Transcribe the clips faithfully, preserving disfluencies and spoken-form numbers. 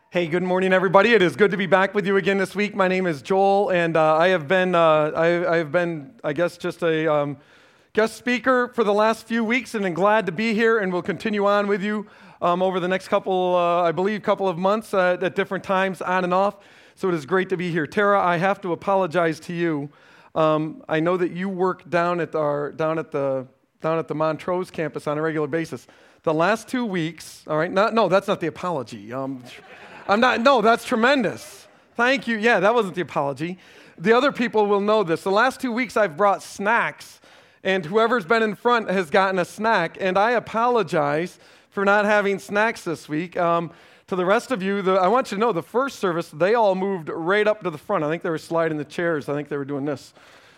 Hey, good morning, everybody. It is good to be back with you again this week. My name is Joel, and uh, I have been, uh, I, I have been, I guess, just a um, guest speaker for the last few weeks, and I'm glad to be here. And we'll continue on with you um, over the next couple, uh, I believe, couple of months uh, at different times, on and off. So it is great to be here. Tara, I have to apologize to you. Um, I know that you work down at our down at the down at the Montrose campus on a regular basis. The last two weeks, all right? Not, no, that's not the apology. Um, I'm not, no, that's tremendous. Thank you. Yeah, that wasn't the apology. The other people will know this. The last two weeks I've brought snacks, and whoever's been in front has gotten a snack, and I apologize for not having snacks this week. Um, to the rest of you, the, I want you to know the first service, they all moved right up to the front. I think they were sliding the chairs. I think they were doing this.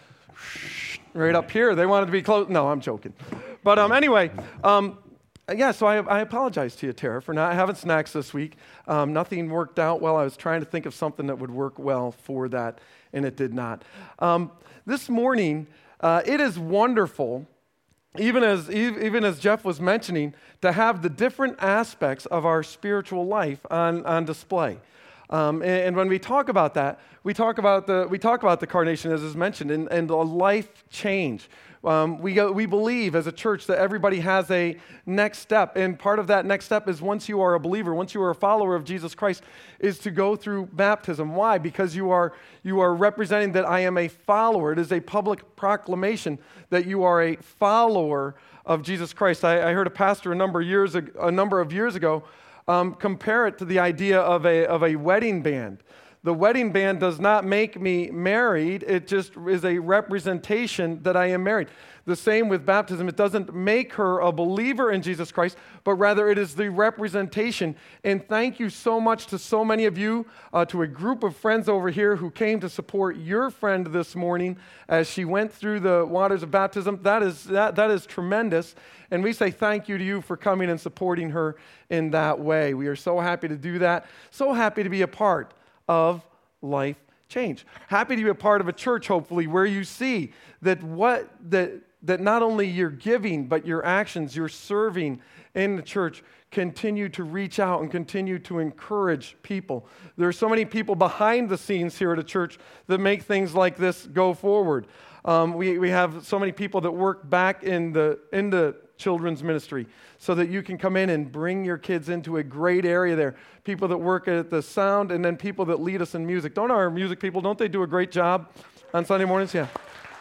Right up here. They wanted to be close. No, I'm joking. But um, anyway, um, Yeah, so I, I apologize to you, Tara, for not having snacks this week. Um, nothing worked out well. I was trying to think of something that would work well for that, and it did not. Um, this morning, uh, it is wonderful, even as even as Jeff was mentioning, to have the different aspects of our spiritual life on, on display. Um, and, and when we talk about that, we talk about the we talk about the carnation, as is mentioned, and, and a life change. Um, we go, we believe as a church that everybody has a next step, and part of that next step is once you are a believer, once you are a follower of Jesus Christ, is to go through baptism. Why? Because you are you are representing that I am a follower. It is a public proclamation that you are a follower of Jesus Christ. I, I heard a pastor a number of years ago, a number of years ago um, compare it to the idea of a of a wedding band. The wedding band does not make me married. It just is a representation that I am married. The same with baptism. It doesn't make her a believer in Jesus Christ, but rather it is the representation. And thank you so much to so many of you, uh, to a group of friends over here who came to support your friend this morning as she went through the waters of baptism. That is that that is tremendous. And we say thank you to you for coming and supporting her in that way. We are so happy to do that. So happy to be a part of life change. Happy to be a part of a church, hopefully, where you see that what that that not only your giving, but your actions, your serving in the church continue to reach out and continue to encourage people. There are so many people behind the scenes here at a church that make things like this go forward. Um, we, we have so many people that work back in the in the children's ministry so that you can come in and bring your kids into a great area there. People that work at the sound, and then people that lead us in music. Don't our music people, don't they do a great job on Sunday mornings? Yeah.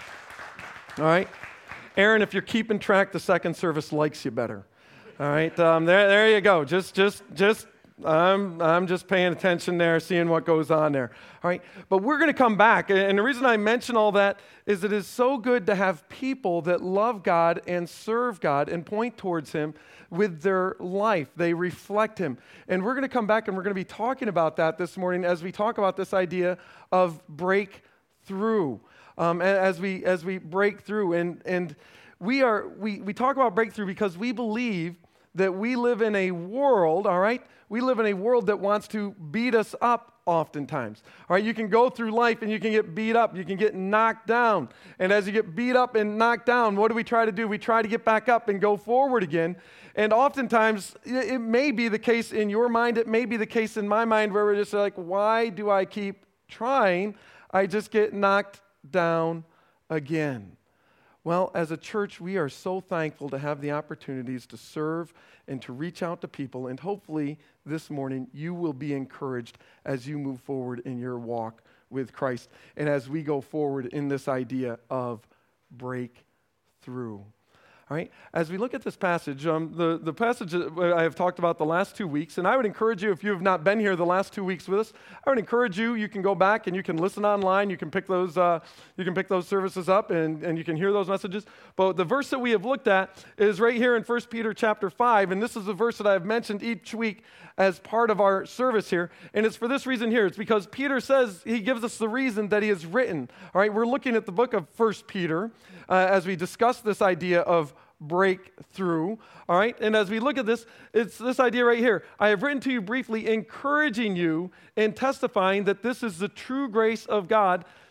All right. Aaron, if you're keeping track, the second service likes you better. All right. Um, there, there you go. Just, just, just, I'm, I'm just paying attention there, seeing what goes on there. All right. But we're going to come back. And the reason I mention all that is it is so good to have people that love God and serve God and point towards Him with their life. They reflect Him. And we're going to come back and we're going to be talking about that this morning as we talk about this idea of breakthrough. Um, as we as we break through. And, and we are we, we talk about breakthrough because we believe that we live in a world, all right? We live in a world that wants to beat us up oftentimes. All right, you can go through life and you can get beat up, you can get knocked down. And as you get beat up and knocked down, what do we try to do? We try to get back up and go forward again. And oftentimes, it may be the case in your mind, it may be the case in my mind where we're just like, why do I keep trying? I just get knocked down again. Well, as a church, we are so thankful to have the opportunities to serve and to reach out to people. And hopefully this morning you will be encouraged as you move forward in your walk with Christ and as we go forward in this idea of breakthrough. All right, as we look at this passage, um, the, the passage I have talked about the last two weeks, and I would encourage you, if you have not been here the last two weeks with us, I would encourage you, you can go back and you can listen online, you can pick those uh, you can pick those services up and, and you can hear those messages. But the verse that we have looked at is right here in First Peter chapter five, and this is the verse that I have mentioned each week as part of our service here, and it's for this reason here. It's because Peter says, he gives us the reason that he has written. All right, we're looking at the book of First Peter uh, as we discuss this idea of breakthrough, all right? And as we look at this, it's this idea right here. I have written to you briefly, encouraging you and testifying that this is the true grace of God,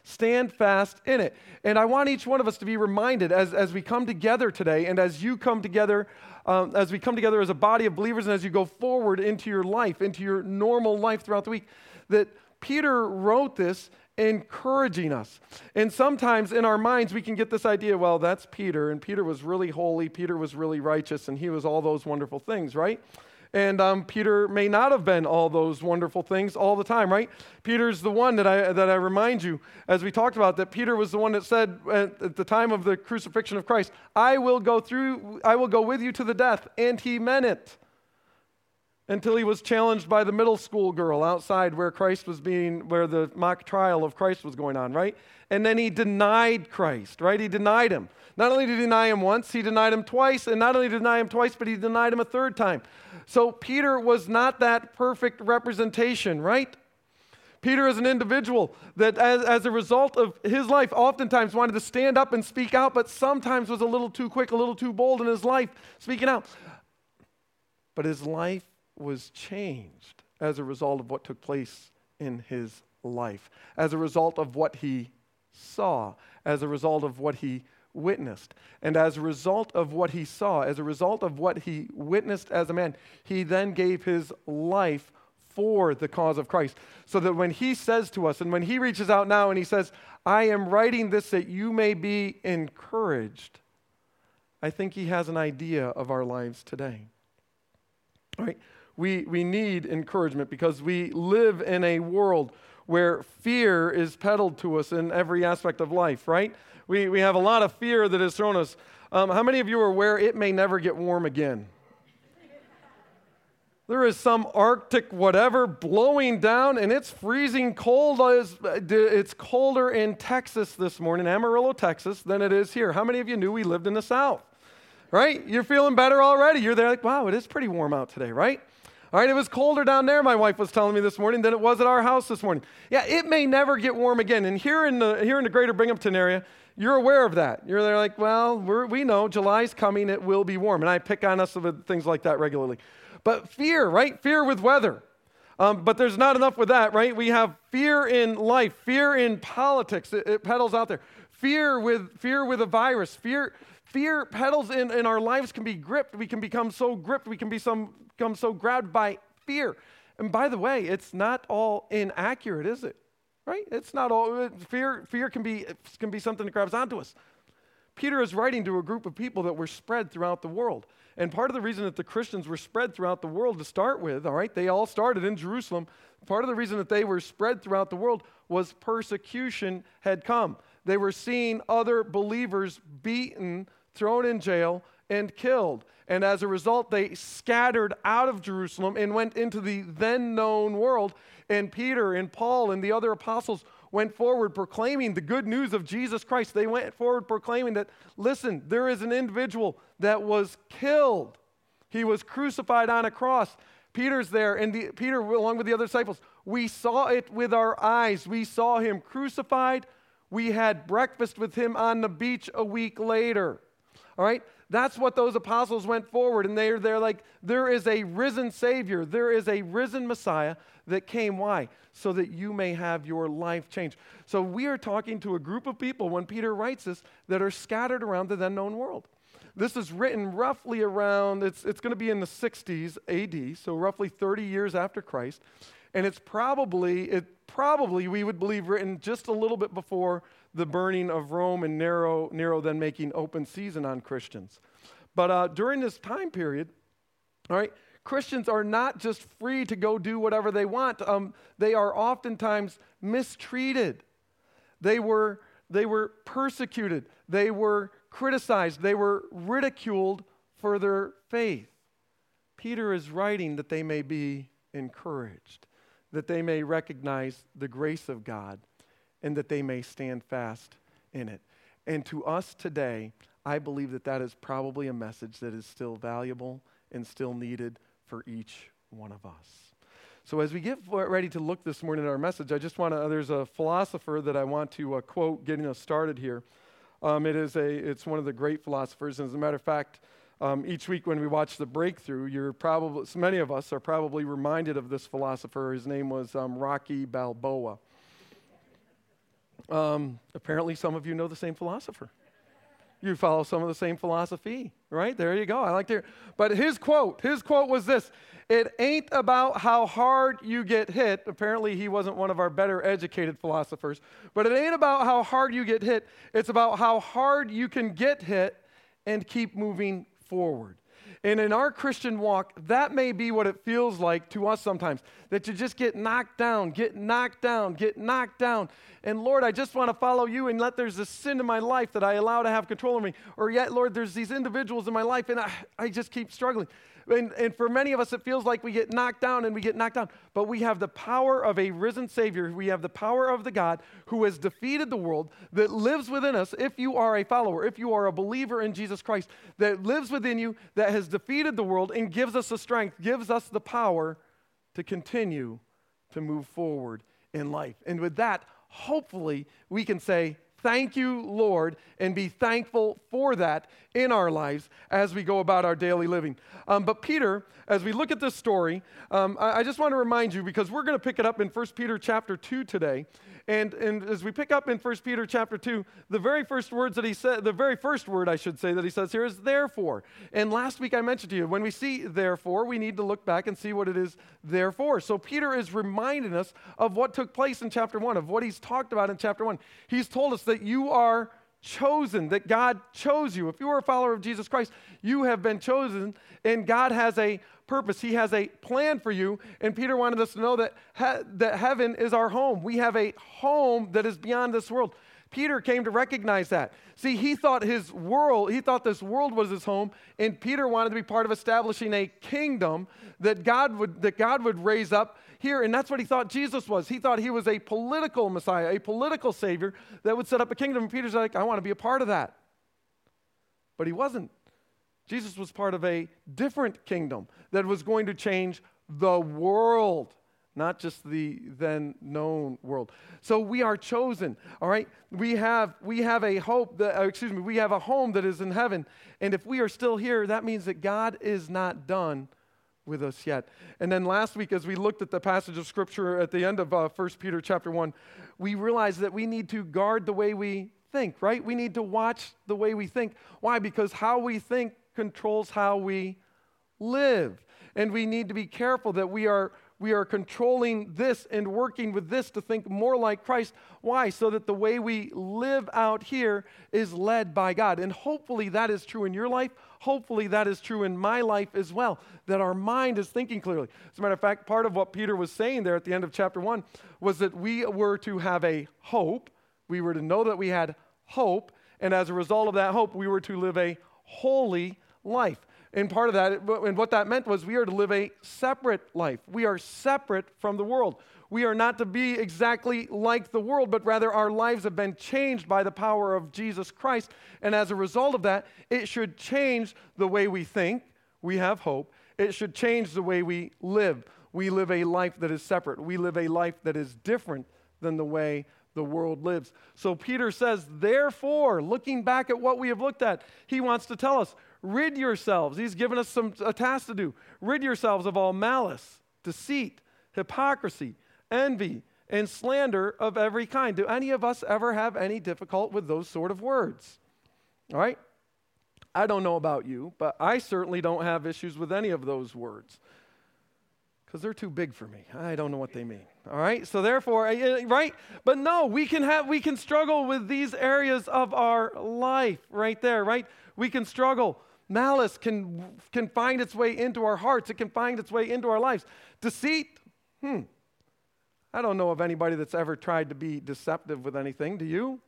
Stand fast in it. And I want each one of us to be reminded as, as we come together today and as you come together, um, as we come together as a body of believers and as you go forward into your life, into your normal life throughout the week, that Peter wrote this encouraging us. And sometimes in our minds we can get this idea, well, that's Peter, and Peter was really holy, Peter was really righteous, and he was all those wonderful things, right? And um, Peter may not have been all those wonderful things all the time, right? Peter's the one that I that I remind you, as we talked about, that Peter was the one that said at, at the time of the crucifixion of Christ, I will go through, I will go with you to the death, and he meant it. Until he was challenged by the middle school girl outside where Christ was being, where the mock trial of Christ was going on, right? And then he denied Christ, right? He denied him. Not only did he deny him once, he denied him twice, and not only did he deny him twice, but he denied him a third time. So Peter was not that perfect representation, right? Peter is an individual that as, as a result of his life oftentimes wanted to stand up and speak out, but sometimes was a little too quick, a little too bold in his life speaking out. But his life was changed as a result of what took place in his life, as a result of what he saw, as a result of what he witnessed. And as a result of what he saw, as a result of what he witnessed as a man, he then gave his life for the cause of Christ. So that when he says to us, and when he reaches out now and he says, I am writing this that you may be encouraged, I think he has an idea of our lives today. All right? We, we need encouragement because we live in a world where fear is peddled to us in every aspect of life, right? We, we have a lot of fear that is thrown us. Um, how many of you are aware it may never get warm again? There is some Arctic whatever blowing down, and it's freezing cold. It's colder in Texas this morning, Amarillo, Texas, than it is here. How many of you knew we lived in the South? Right? You're feeling better already. You're there like, wow, it is pretty warm out today, right? All right, it was colder down there, my wife was telling me this morning, than it was at our house this morning. Yeah, it may never get warm again. And here in the here in the greater Binghamton area, you're aware of that. You're there like, well, we're, we know July's coming, it will be warm. And I pick on us with things like that regularly. But fear, right? Fear with weather. Um, but there's not enough with that, right? We have fear in life, fear in politics. It, it peddles out there. Fear with fear with a virus. Fear fear peddles in, in our lives can be gripped. We can become so gripped. We can be some become so grabbed by fear. And by the way, it's not all inaccurate, is it? Right? It's not all fear. Fear can be can be something that grabs onto us. Peter is writing to a group of people that were spread throughout the world. And part of the reason that the Christians were spread throughout the world to start with, all right, they all started in Jerusalem. Part of the reason that they were spread throughout the world was persecution had come. They were seeing other believers beaten, thrown in jail, and killed. And as a result, they scattered out of Jerusalem and went into the then known world. And Peter and Paul and the other apostles went forward proclaiming the good news of Jesus Christ. They went forward proclaiming that, listen, there is an individual that was killed. He was crucified on a cross. Peter's there, and the, Peter, along with the other disciples, we saw it with our eyes. We saw him crucified. We had breakfast with him on the beach a week later. All right? That's what those apostles went forward, and they're, they're like, there is a risen Savior. There is a risen Messiah that came. Why? So that you may have your life changed. So we are talking to a group of people, when Peter writes this, that are scattered around the then known world. This is written roughly around, it's, it's going to be in the sixties A D, so roughly thirty years after Christ. And it's probably, it probably, we would believe, written just a little bit before the burning of Rome and Nero, Nero then making open season on Christians. But uh, during this time period, all right, Christians are not just free to go do whatever they want. Um, they are oftentimes mistreated. They were, they were persecuted. They were criticized. They were ridiculed for their faith. Peter is writing that they may be encouraged, that they may recognize the grace of God, and that they may stand fast in it. And to us today, I believe that that is probably a message that is still valuable and still needed for each one of us. So as we get ready to look this morning at our message, I just want to, there's a philosopher that I want to uh, quote getting us started here. Um, it is a, it's one of the great philosophers, and as a matter of fact, um, each week when we watch The Breakthrough, you're probably, so many of us are probably reminded of this philosopher. His name was um, Rocky Balboa. Um, apparently, some of you know the same philosopher. You follow some of the same philosophy, right? There you go. I like to hear. But his quote, his quote was this: "It ain't about how hard you get hit." Apparently, he wasn't one of our better educated philosophers. But it ain't about how hard you get hit. It's about how hard you can get hit and keep moving forward. And in our Christian walk, that may be what it feels like to us sometimes, that you just get knocked down, get knocked down, get knocked down. And Lord, I just want to follow you, and let there's this sin in my life that I allow to have control of me. Or yet, Lord, there's these individuals in my life, and I, I just keep struggling. And, and for many of us, it feels like we get knocked down and we get knocked down. But we have the power of a risen Savior. We have the power of the God who has defeated the world, that lives within us. If you are a follower, if you are a believer in Jesus Christ, that lives within you, that has defeated the world and gives us the strength, gives us the power to continue to move forward in life. And with that, hopefully, we can say, thank you, Lord, and be thankful for that in our lives as we go about our daily living. Um, but Peter, as we look at this story, um, I, I just want to remind you, because we're going to pick it up in First Peter chapter two today. And, and as we pick up in First Peter chapter two, the very first words that he said, the very first word I should say that he says here is therefore. And last week I mentioned to you, when we see therefore, we need to look back and see what it is therefore. So Peter is reminding us of what took place in chapter one, of what he's talked about in chapter one. He's told us that you are chosen, that God chose you. If you are a follower of Jesus Christ, you have been chosen, and God has a purpose. He has a plan for you, and Peter wanted us to know that, he- that heaven is our home. We have a home that is beyond this world. Peter came to recognize that. See, he thought his world, he thought this world was his home, and Peter wanted to be part of establishing a kingdom that God would, that God would raise up here, and that's what he thought Jesus was. He thought he was a political Messiah, a political Savior that would set up a kingdom, and Peter's like, I want to be a part of that. But he wasn't. Jesus was part of a different kingdom that was going to change the world, not just the then known world. So we are chosen, all right? We have we have a hope that, uh, excuse me, we have a home that is in heaven. And if we are still here, that means that God is not done with us yet. And then last week, as we looked at the passage of Scripture at the end of uh, First Peter chapter one, we realized that we need to guard the way we think, right? We need to watch the way we think. Why? Because how we think controls how we live. And we need to be careful that we are we are controlling this and working with this to think more like Christ. Why? So that the way we live out here is led by God. And hopefully that is true in your life. Hopefully that is true in my life as well, that our mind is thinking clearly. As a matter of fact, part of what Peter was saying there at the end of chapter one was that we were to have a hope. We were to know that we had hope. And as a result of that hope, we were to live a holy life. And part of that, and what that meant was we are to live a separate life. We are separate from the world. We are not to be exactly like the world, but rather our lives have been changed by the power of Jesus Christ. And as a result of that, it should change the way we think. We have hope. It should change the way we live. We live a life that is separate. We live a life that is different than the way the world lives. So Peter says, therefore, looking back at what we have looked at, he wants to tell us, rid yourselves. He's given us some a task to do. Rid yourselves of all malice, deceit, hypocrisy, envy, and slander of every kind. Do any of us ever have any difficulty with those sort of words? All right? I don't know about you, but I certainly don't have issues with any of those words because they're too big for me. I don't know what they mean. All right? So therefore, right? But no, we can have we can struggle with these areas of our life right there, right? We can struggle. Malice can, can find its way into our hearts. It can find its way into our lives. Deceit, hmm. I don't know of anybody that's ever tried to be deceptive with anything. Do you?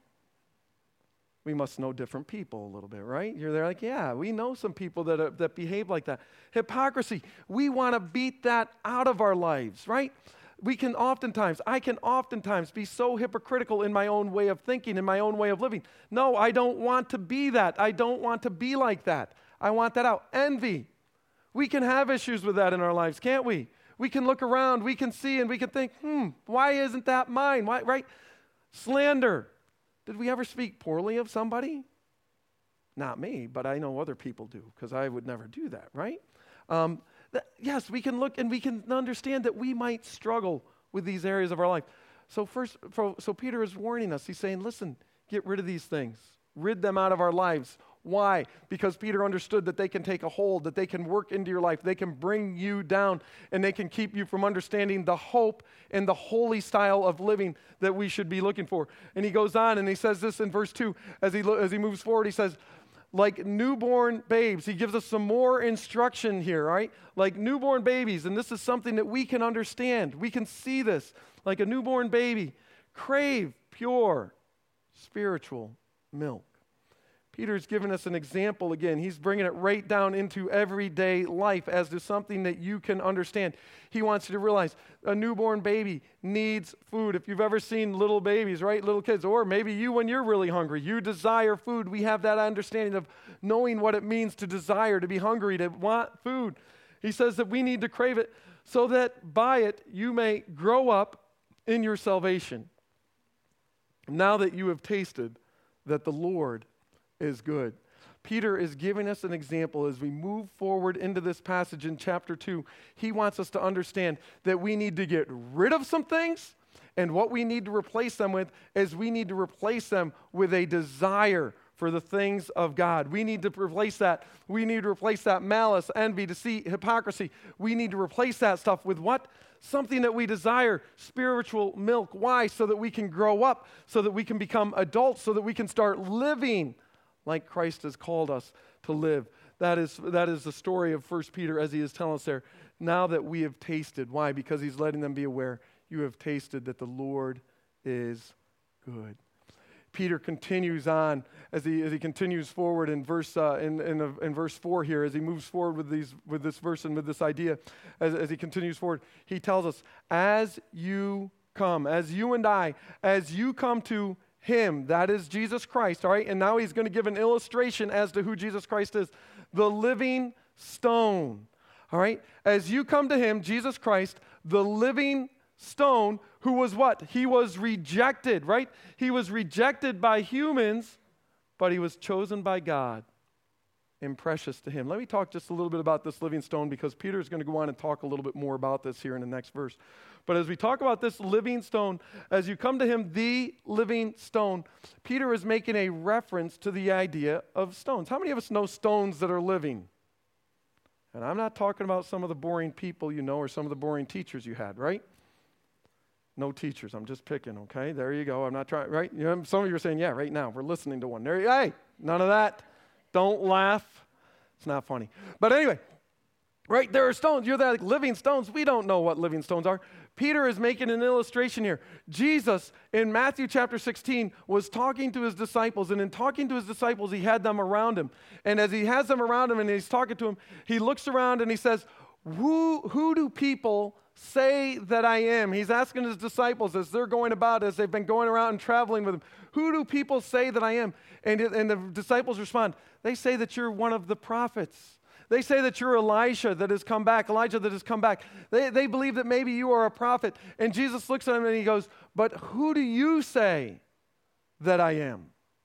We must know different people a little bit, right? You're there like, yeah, we know some people that, are, that behave like that. Hypocrisy, we want to beat that out of our lives, right? We can oftentimes, I can oftentimes be so hypocritical in my own way of thinking, in my own way of living. No, I don't want to be that. I don't want to be like that. I want that out. Envy. We can have issues with that in our lives, can't we? We can look around, we can see, and we can think, hmm, why isn't that mine? Why, right? Slander. Did we ever speak poorly of somebody? Not me, but I know other people do, because I would never do that, right? Um, th- yes, we can look and we can understand that we might struggle with these areas of our life. So first, so Peter is warning us. He's saying, listen, get rid of these things. Rid them out of our lives. Why? Because Peter understood that they can take a hold, that they can work into your life, they can bring you down, and they can keep you from understanding the hope and the holy style of living that we should be looking for. And he goes on and he says this in verse two, as he, as he moves forward, he says, like newborn babes. He gives us some more instruction here, right? Like newborn babies, and this is something that we can understand. We can see this. Like a newborn baby, crave pure spiritual milk. Peter's given us an example again. He's bringing it right down into everyday life as to something that you can understand. He wants you to realize a newborn baby needs food. If you've ever seen little babies, right, little kids, or maybe you when you're really hungry, you desire food. We have that understanding of knowing what it means to desire, to be hungry, to want food. He says that we need to crave it so that by it you may grow up in your salvation. Now that you have tasted that the Lord is good. Peter is giving us an example as we move forward into this passage in chapter two. He wants us to understand that we need to get rid of some things, and what we need to replace them with is we need to replace them with a desire for the things of God. We need to replace that. We need to replace that malice, envy, deceit, hypocrisy. We need to replace that stuff with what? Something that we desire, spiritual milk. Why? So that we can grow up, so that we can become adults, so that we can start living like Christ has called us to live. That is, that is the story of First Peter as he is telling us there. Now that we have tasted. Why? Because he's letting them be aware. You have tasted that the Lord is good. Peter continues on as he as he continues forward in verse uh, in in, uh, in verse four here, as he moves forward with these with this verse and with this idea, as, as he continues forward, he tells us, as you come, as you and I, as you come to him, that is Jesus Christ, all right? And now he's going to give an illustration as to who Jesus Christ is, the living stone, all right? As you come to him, Jesus Christ, the living stone, who was what? He was rejected, right? He was rejected by humans, but he was chosen by God and precious to him. Let me talk just a little bit about this living stone, because Peter is going to go on and talk a little bit more about this here in the next verse. But as we talk about this living stone, as you come to him, the living stone, Peter is making a reference to the idea of stones. How many of us know stones that are living? And I'm not talking about some of the boring people you know or some of the boring teachers you had, right? No teachers. I'm just picking, okay? There you go. I'm not trying, right? You know, some of you are saying, yeah, right now. We're listening to one. There you go. Hey, none of that. Don't laugh. It's not funny. But anyway, right, there are stones. You're like living stones. We don't know what living stones are. Peter is making an illustration here. Jesus, in Matthew chapter sixteen, was talking to his disciples, and in talking to his disciples, he had them around him. And as he has them around him and he's talking to them, he looks around and he says, who, who do people say that I am? He's asking his disciples as they're going about, as they've been going around and traveling with him, who do people say that I am? And, and the disciples respond, they say that you're one of the prophets. They say that you're Elisha that has come back, Elijah that has come back. They, they believe that maybe you are a prophet. And Jesus looks at him and he goes, but who do you say that I am?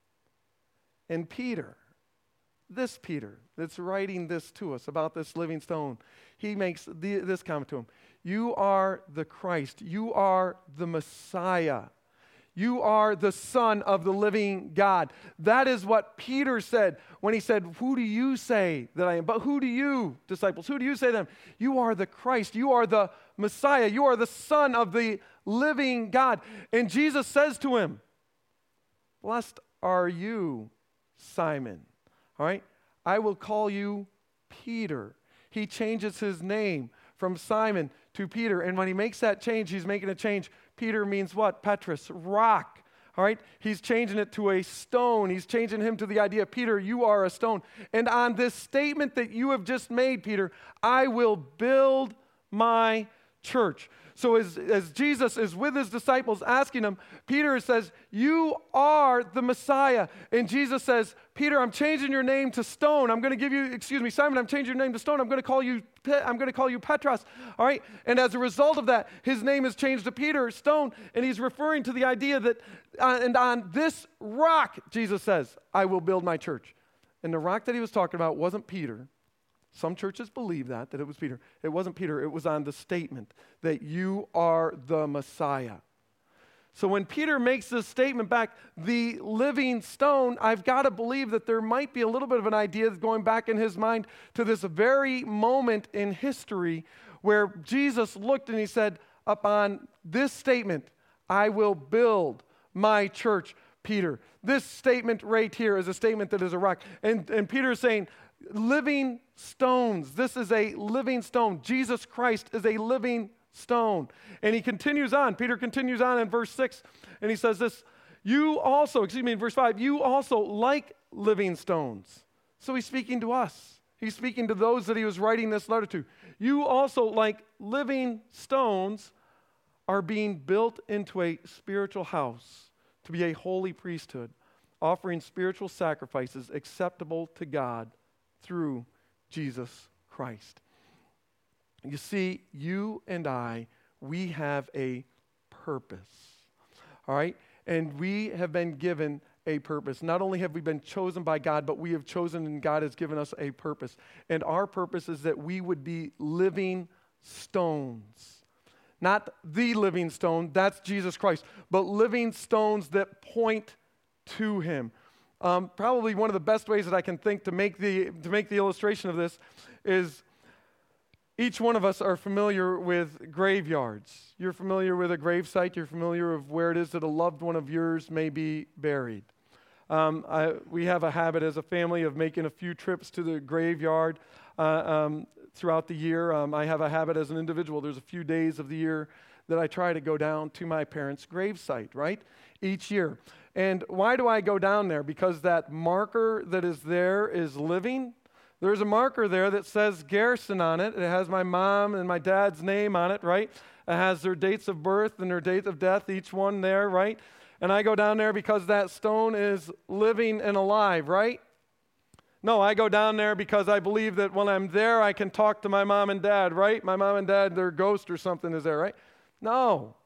And Peter, this Peter that's writing this to us about this living stone, he makes the, this comment to him. You are the Christ. You are the Messiah. You are the Son of the living God. That is what Peter said when he said, who do you say that I am? But who do you, disciples, who do you say them? You are the Christ. You are the Messiah. You are the Son of the living God. And Jesus says to him, blessed are you, Simon. All right? I will call you Peter. He changes his name from Simon to Peter. And when he makes that change, he's making a change. Peter means what? Petrus, rock. All right? He's changing it to a stone. He's changing him to the idea, Peter, you are a stone. And on this statement that you have just made, Peter, I will build my church. So as, as Jesus is with his disciples asking him, Peter says, you are the Messiah. And Jesus says, Peter, I'm changing your name to stone. I'm going to give you, excuse me, Simon, I'm changing your name to stone. I'm going to call you, I'm going to call you Petros. All right? And as a result of that, his name is changed to Peter, stone. And he's referring to the idea that, uh, and on this rock, Jesus says, I will build my church. And the rock that he was talking about wasn't Peter. Some churches believe that, that it was Peter. It wasn't Peter. It was on the statement that you are the Messiah. So when Peter makes this statement back, the living stone, I've got to believe that there might be a little bit of an idea going back in his mind to this very moment in history where Jesus looked and he said, upon this statement, I will build my church, Peter. This statement right here is a statement that is a rock. And, and Peter is saying, living stones. This is a living stone. Jesus Christ is a living stone. And he continues on. Peter continues on in verse six, and he says this, you also, excuse me, in verse five, you also like living stones. So he's speaking to us. He's speaking to those that he was writing this letter to. You also, like living stones, are being built into a spiritual house to be a holy priesthood, offering spiritual sacrifices acceptable to God through Jesus Christ. You see, you and I, we have a purpose, all right? And we have been given a purpose. Not only have we been chosen by God, but we have chosen and God has given us a purpose. And our purpose is that we would be living stones. Not the living stone, that's Jesus Christ, but living stones that point to him. Um, probably one of the best ways that I can think to make the to make the illustration of this is each one of us are familiar with graveyards. You're familiar with a gravesite. You're familiar with where it is that a loved one of yours may be buried. Um, I, we have a habit as a family of making a few trips to the graveyard uh, um, throughout the year. Um, I have a habit as an individual. There's a few days of the year that I try to go down to my parents' gravesite, right? Each year. And why do I go down there? Because that marker that is there is living. There's a marker there that says Garrison on it. It has my mom and my dad's name on it, right? It has their dates of birth and their date of death, each one there, right? And I go down there because that stone is living and alive, right? No, I go down there because I believe that when I'm there, I can talk to my mom and dad, right? My mom and dad, their ghost or something is there, right? No.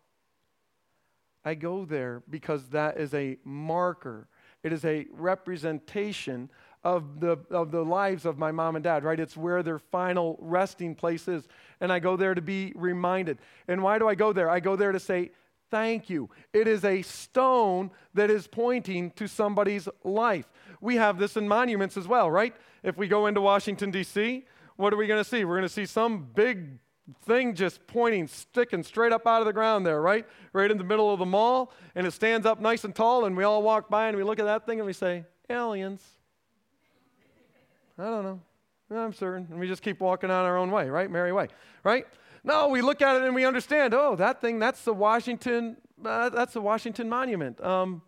I go there because that is a marker. It is a representation of the of the lives of my mom and dad, right? It's where their final resting place is. And I go there to be reminded. And why do I go there? I go there to say, thank you. It is a stone that is pointing to somebody's life. We have this in monuments as well, right? If we go into Washington, D C, what are we going to see? We're going to see some big thing just pointing, sticking straight up out of the ground there, right? Right in the middle of the mall, and it stands up nice and tall, and we all walk by and we look at that thing and we say, aliens. I don't know. I'm certain. And we just keep walking on our own way, right? Merry way, right? No, we look at it and we understand, oh, that thing, that's the Washington, uh, that's the Washington Monument. Um,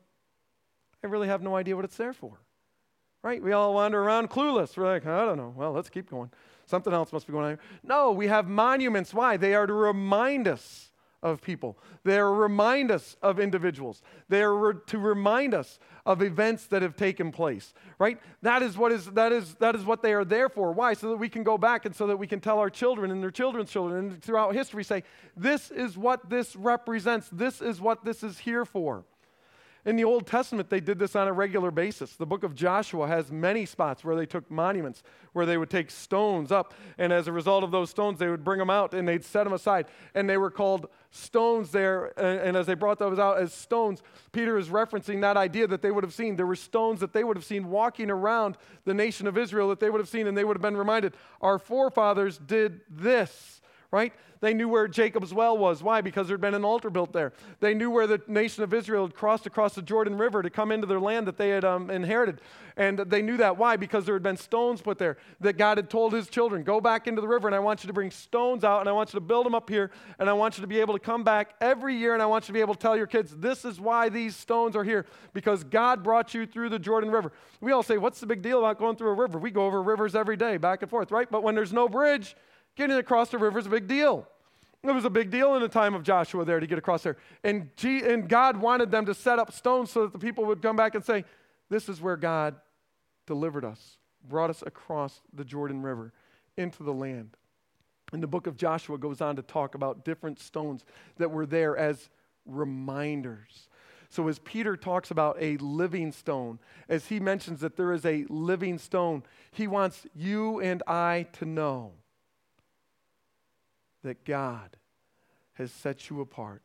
I really have no idea what it's there for, right? We all wander around clueless. We're like, I don't know. Well, let's keep going. Something else must be going on here. No, we have monuments. Why? They are to remind us of people. They are to remind us of individuals. They are re- to remind us of events that have taken place, right? That is what is that is that is what they are there for. Why? So that we can go back and so that we can tell our children and their children's children and throughout history say, this is what this represents. This is what this is here for. In the Old Testament, they did this on a regular basis. The book of Joshua has many spots where they took monuments, where they would take stones up, and as a result of those stones, they would bring them out and they'd set them aside, and they were called stones there, and, and as they brought those out as stones, Peter is referencing that idea that they would have seen. There were stones that they would have seen walking around the nation of Israel that they would have seen, and they would have been reminded, our forefathers did this. Right? They knew where Jacob's well was. Why? Because there had been an altar built there. They knew where the nation of Israel had crossed across the Jordan River to come into their land that they had um, inherited. And they knew that. Why? Because there had been stones put there that God had told his children, go back into the river and I want you to bring stones out and I want you to build them up here and I want you to be able to come back every year and I want you to be able to tell your kids, this is why these stones are here, because God brought you through the Jordan River. We all say, what's the big deal about going through a river? We go over rivers every day, back and forth, right? But when there's no bridge, getting across the river is a big deal. It was a big deal in the time of Joshua there to get across there. And, G- and God wanted them to set up stones so that the people would come back and say, this is where God delivered us, brought us across the Jordan River into the land. And the book of Joshua goes on to talk about different stones that were there as reminders. So as Peter talks about a living stone, as he mentions that there is a living stone, he wants you and I to know that God has set you apart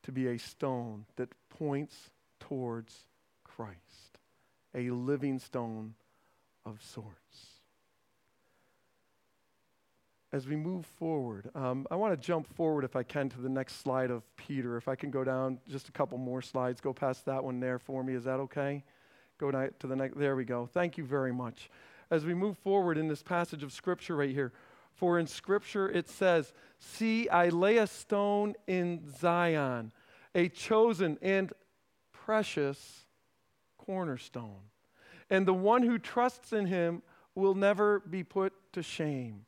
to be a stone that points towards Christ, a living stone of sorts. As we move forward, um, I want to jump forward, if I can, to the next slide of Peter. If I can go down just a couple more slides, go past that one there for me. Is that okay? Go down to the next. There we go. Thank you very much. As we move forward in this passage of Scripture right here, for in Scripture it says, "See, I lay a stone in Zion, a chosen and precious cornerstone, and the one who trusts in him will never be put to shame."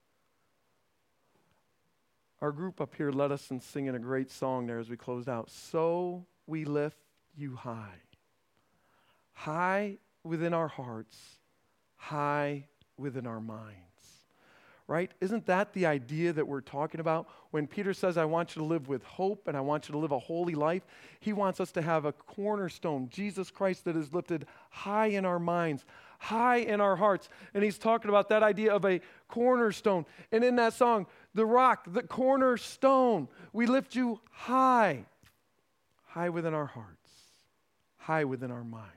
Our group up here led us in singing a great song there as we closed out. "So we lift you high, high within our hearts, high within our minds." Right? Isn't that the idea that we're talking about? When Peter says, "I want you to live with hope and I want you to live a holy life," he wants us to have a cornerstone, Jesus Christ, that is lifted high in our minds, high in our hearts. And he's talking about that idea of a cornerstone. And in that song, the rock, the cornerstone, we lift you high, high within our hearts, high within our minds.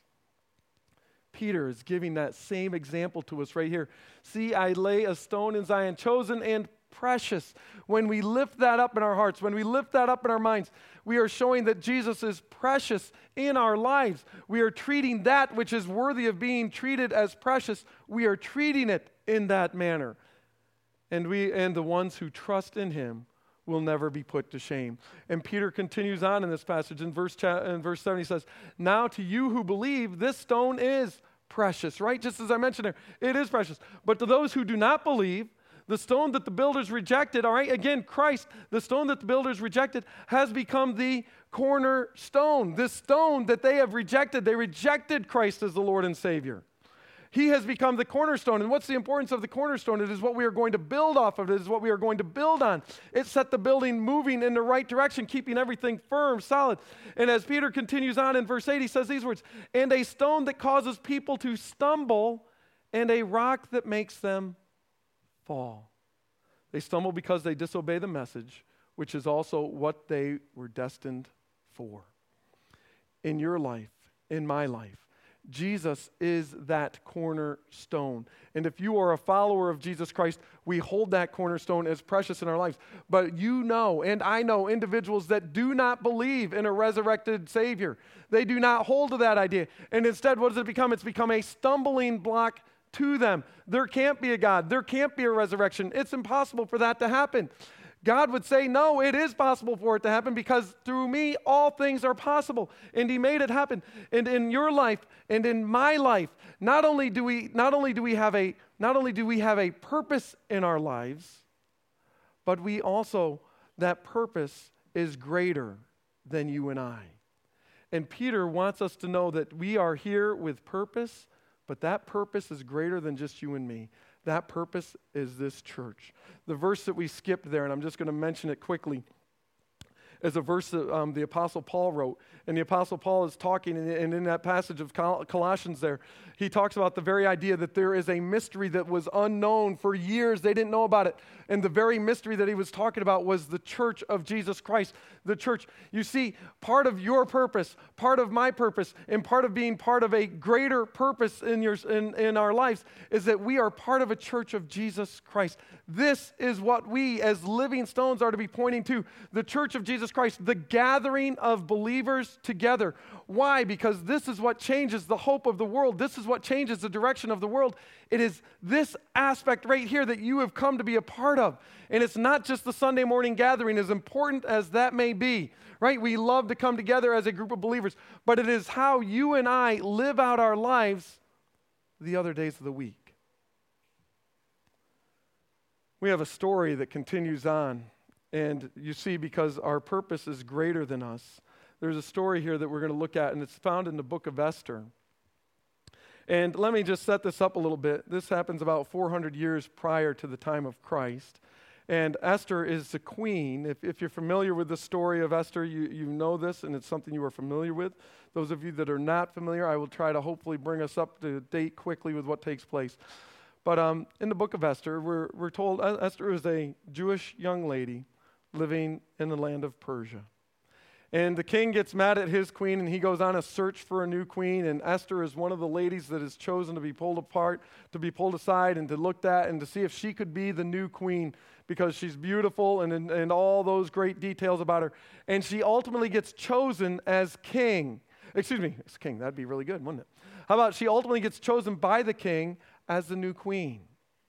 Peter is giving that same example to us right here. "See, I lay a stone in Zion, chosen and precious." When we lift that up in our hearts, when we lift that up in our minds, we are showing that Jesus is precious in our lives. We are treating that which is worthy of being treated as precious. We are treating it in that manner. And we and the ones who trust in him will never be put to shame. And Peter continues on in this passage. In verse, cha- in verse seven, he says, "Now to you who believe, this stone is precious," right? Just as I mentioned there, it is precious. "But to those who do not believe, the stone that the builders rejected," all right, again, Christ, the stone that the builders rejected has become the cornerstone. This stone that they have rejected, they rejected Christ as the Lord and Savior. He has become the cornerstone. And what's the importance of the cornerstone? It is what we are going to build off of. It is what we are going to build on. It set the building moving in the right direction, keeping everything firm, solid. And as Peter continues on in verse eight, he says these words, "And a stone that causes people to stumble, and a rock that makes them fall." They stumble because they disobey the message, which is also what they were destined for. In your life, in my life, Jesus is that cornerstone. And if you are a follower of Jesus Christ, we hold that cornerstone as precious in our lives. But you know, and I know, individuals that do not believe in a resurrected Savior. They do not hold to that idea. And instead, what does it become? It's become a stumbling block to them. There can't be a God. There can't be a resurrection. It's impossible for that to happen. God would say, no, it is possible for it to happen because through me, all things are possible. And he made it happen. And in your life and in my life, not only do we, not only do we have a, not only do we have a purpose in our lives, but we also, that purpose is greater than you and I. And Peter wants us to know that we are here with purpose, but that purpose is greater than just you and me. That purpose is this church. The verse that we skipped there, and I'm just going to mention it quickly, is a verse that um, the Apostle Paul wrote. And the Apostle Paul is talking, and, and in that passage of Col- Colossians there, he talks about the very idea that there is a mystery that was unknown for years. They didn't know about it. And the very mystery that he was talking about was the church of Jesus Christ, the church. You see, part of your purpose, part of my purpose, and part of being part of a greater purpose in, your, in, in our lives is that we are part of a church of Jesus Christ. This is what we as living stones are to be pointing to, the church of Jesus Christ, the gathering of believers together. Why? Because this is what changes the hope of the world. This is what changes the direction of the world. It is this aspect right here that you have come to be a part of. And it's not just the Sunday morning gathering, as important as that may be, right? We love to come together as a group of believers, but it is how you and I live out our lives the other days of the week. We have a story that continues on, and you see, because our purpose is greater than us, there's a story here that we're going to look at, and it's found in the book of Esther. And let me just set this up a little bit. This happens about four hundred years prior to the time of Christ. And Esther is the queen. If, if you're familiar with the story of Esther, you, you know this, and it's something you are familiar with. Those of you that are not familiar, I will try to hopefully bring us up to date quickly with what takes place. But um, in the book of Esther, we're, we're told Esther is a Jewish young lady living in the land of Persia. And the king gets mad at his queen, and he goes on a search for a new queen, and Esther is one of the ladies that is chosen to be pulled apart, to be pulled aside, and to look at, and to see if she could be the new queen, because she's beautiful, and, and, and all those great details about her. And she ultimately gets chosen as king. Excuse me, as king. That'd be really good, wouldn't it? How about she ultimately gets chosen by the king as the new queen?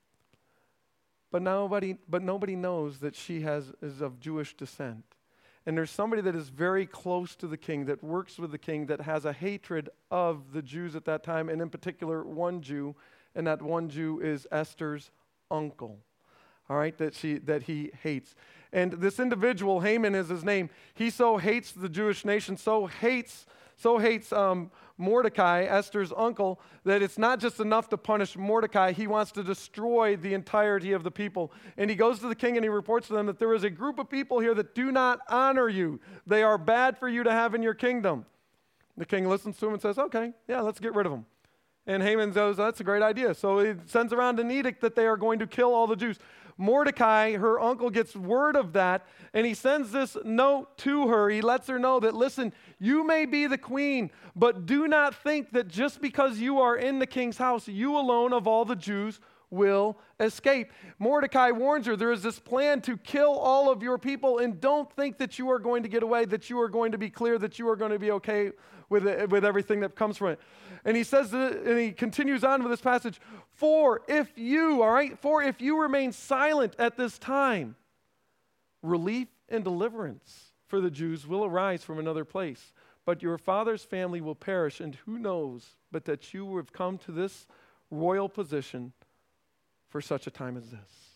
But nobody, but nobody knows that she has is of Jewish descent. And there's somebody that is very close to the king, that works with the king, that has a hatred of the Jews at that time, and in particular one Jew, and that one Jew is Esther's uncle, all right, that she that he hates. And this individual, Haman is his name, he so hates the Jewish nation, so hates so hates um, Mordecai, Esther's uncle, that it's not just enough to punish Mordecai. He wants to destroy the entirety of the people. And he goes to the king and he reports to them that there is a group of people here that do not honor you. They are bad for you to have in your kingdom. The king listens to him and says, okay, yeah, let's get rid of them. And Haman goes, that's a great idea. So he sends around an edict that they are going to kill all the Jews. Mordecai, her uncle, gets word of that, and he sends this note to her. He lets her know that, listen, you may be the queen, but do not think that just because you are in the king's house, you alone of all the Jews will escape. Mordecai warns her, there is this plan to kill all of your people, and don't think that you are going to get away, that you are going to be clear, that you are going to be okay with it, with everything that comes from it. And he says, that, and he continues on with this passage, for if you, all right, for if you remain silent at this time, relief and deliverance for the Jews will arise from another place, but your father's family will perish, and who knows but that you have come to this royal position for such a time as this.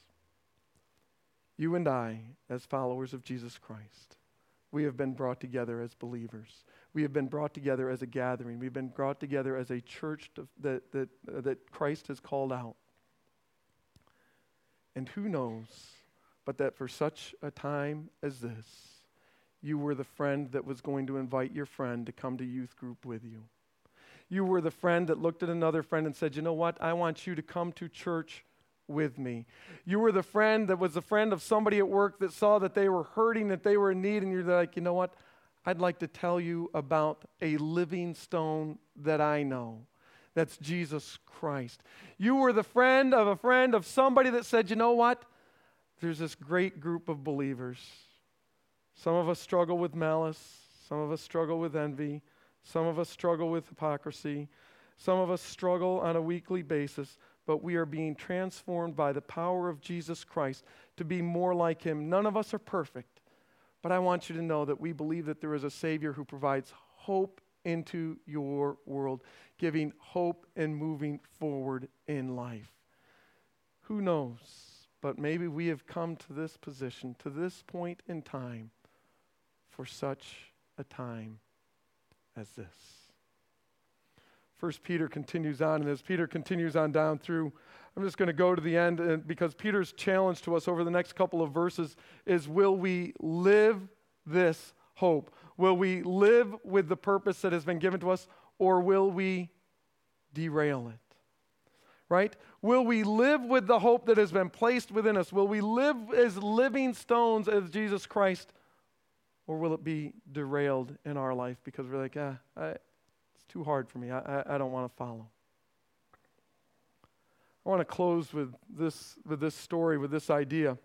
You and I, as followers of Jesus Christ, we have been brought together as believers. We have been brought together as a gathering. We've been brought together as a church to, that, that, uh, that Christ has called out. And who knows but that for such a time as this, you were the friend that was going to invite your friend to come to youth group with you. You were the friend that looked at another friend and said, you know what, I want you to come to church with me. You were the friend that was the friend of somebody at work that saw that they were hurting, that they were in need, and you're like, you know what? I'd like to tell you about a living stone that I know. That's Jesus Christ. You were the friend of a friend of somebody that said, you know what? There's this great group of believers. Some of us struggle with malice. Some of us struggle with envy. Some of us struggle with hypocrisy. Some of us struggle on a weekly basis, but we are being transformed by the power of Jesus Christ to be more like him. None of us are perfect, but I want you to know that we believe that there is a Savior who provides hope into your world, giving hope and moving forward in life. Who knows, but maybe we have come to this position, to this point in time, for such a time as this. First Peter continues on, and as Peter continues on down through, I'm just going to go to the end, and because Peter's challenge to us over the next couple of verses is, will we live this hope? Will we live with the purpose that has been given to us, or will we derail it? Right? Will we live with the hope that has been placed within us? Will we live as living stones as Jesus Christ, or will it be derailed in our life because we're like, ah, I, it's too hard for me. I, I, I don't want to follow. I want to close with this with this story, with this idea.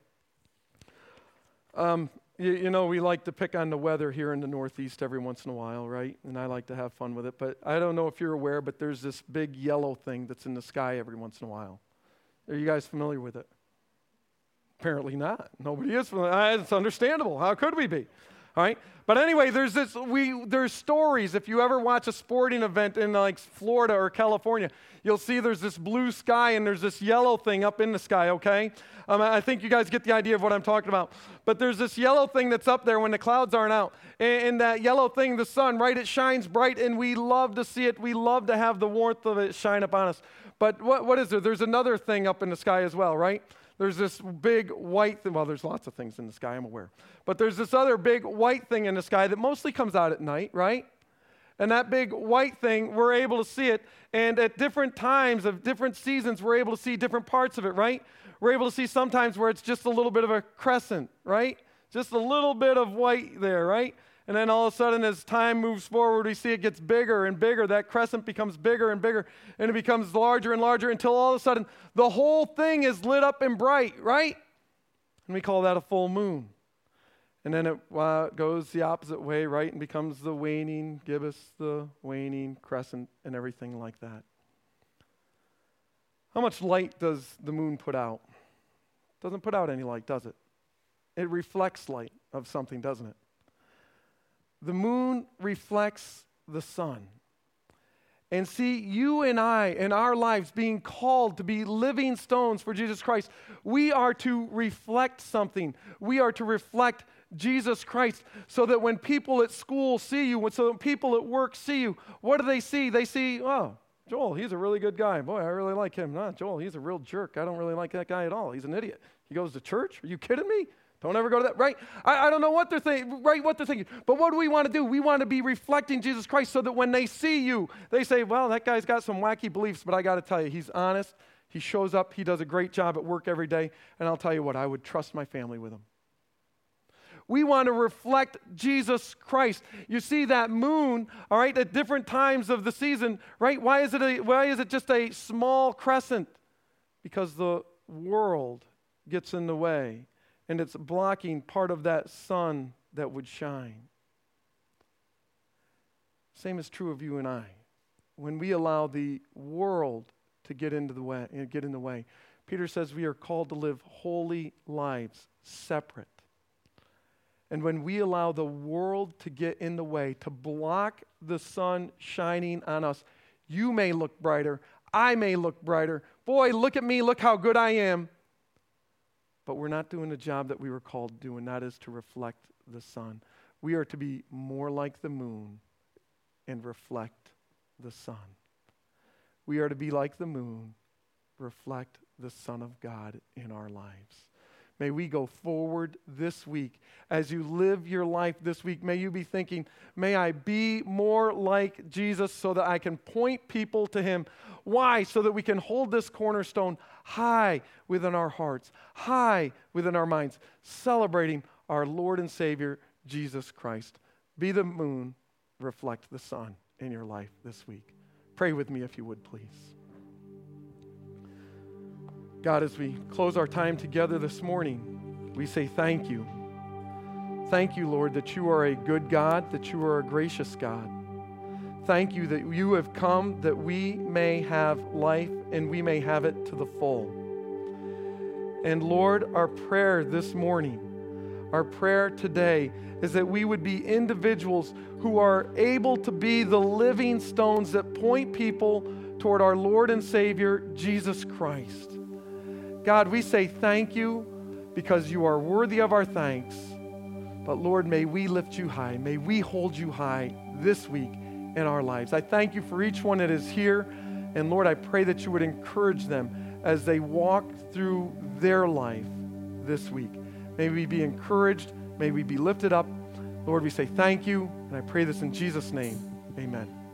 Um, you, you know, we like to pick on the weather here in the Northeast every once in a while, right? And I like to have fun with it. But I don't know if you're aware, but there's this big yellow thing that's in the sky every once in a while. Are you guys familiar with it? Apparently not. Nobody is familiar. It's understandable. How could we be? All right? But anyway, there's this. We there's stories. If you ever watch a sporting event in like Florida or California, you'll see there's this blue sky and there's this yellow thing up in the sky, okay? Um, I think you guys get the idea of what I'm talking about. But there's this yellow thing that's up there when the clouds aren't out. And, and that yellow thing, the sun, right, it shines bright, and we love to see it. We love to have the warmth of it shine upon us. But what what is there? There's another thing up in the sky as well, right? There's this big white thing. Well, there's lots of things in the sky, I'm aware. But there's this other big white thing in the sky that mostly comes out at night, right? And that big white thing, we're able to see it. And at different times of different seasons, we're able to see different parts of it, right? We're able to see sometimes where it's just a little bit of a crescent, right? Just a little bit of white there, right? And then all of a sudden, as time moves forward, we see it gets bigger and bigger. That crescent becomes bigger and bigger, and it becomes larger and larger until all of a sudden, the whole thing is lit up and bright, right? And we call that a full moon. And then it uh, goes the opposite way, right, and becomes the waning gibbous, the waning crescent, and everything like that. How much light does the moon put out? Doesn't put out any light, does it? It reflects light of something, doesn't it? The moon reflects the sun. And see, you and I, in our lives, being called to be living stones for Jesus Christ, we are to reflect something. We are to reflect Jesus Christ, so that when people at school see you, so when people at work see you, what do they see? They see, oh, Joel, he's a really good guy. Boy, I really like him. No, Joel, he's a real jerk. I don't really like that guy at all. He's an idiot. He goes to church? Are you kidding me? Don't ever go to that, right? I, I don't know what they're thinking, right, what they're thinking. But what do we want to do? We want to be reflecting Jesus Christ so that when they see you, they say, well, that guy's got some wacky beliefs, but I got to tell you, he's honest. He shows up. He does a great job at work every day. And I'll tell you what, I would trust my family with him. We want to reflect Jesus Christ. You see that moon, all right, at different times of the season, right? Why is it a, why is it just a small crescent? Because the world gets in the way, and it's blocking part of that sun that would shine. Same is true of you and I. When we allow the world to get into the way, get in the way, Peter says we are called to live holy lives, separate. And when we allow the world to get in the way, to block the sun shining on us, you may look brighter, I may look brighter. Boy, look at me, look how good I am. But we're not doing the job that we were called to do, and that is to reflect the sun. We are to be more like the moon and reflect the sun. We are to be like the moon, reflect the Son of God in our lives. May we go forward this week. As you live your life this week, may you be thinking, may I be more like Jesus so that I can point people to him. Why? So that we can hold this cornerstone high within our hearts, high within our minds, celebrating our Lord and Savior, Jesus Christ. Be the moon, reflect the sun in your life this week. Pray with me if you would, please. God, as we close our time together this morning, we say thank you. Thank you, Lord, that you are a good God, that you are a gracious God. Thank you that you have come that we may have life and we may have it to the full. And Lord, our prayer this morning, our prayer today is that we would be individuals who are able to be the living stones that point people toward our Lord and Savior, Jesus Christ. God, we say thank you because you are worthy of our thanks. But Lord, may we lift you high. May we hold you high this week in our lives. I thank you for each one that is here. And Lord, I pray that you would encourage them as they walk through their life this week. May we be encouraged. May we be lifted up. Lord, we say thank you. And I pray this in Jesus' name. Amen.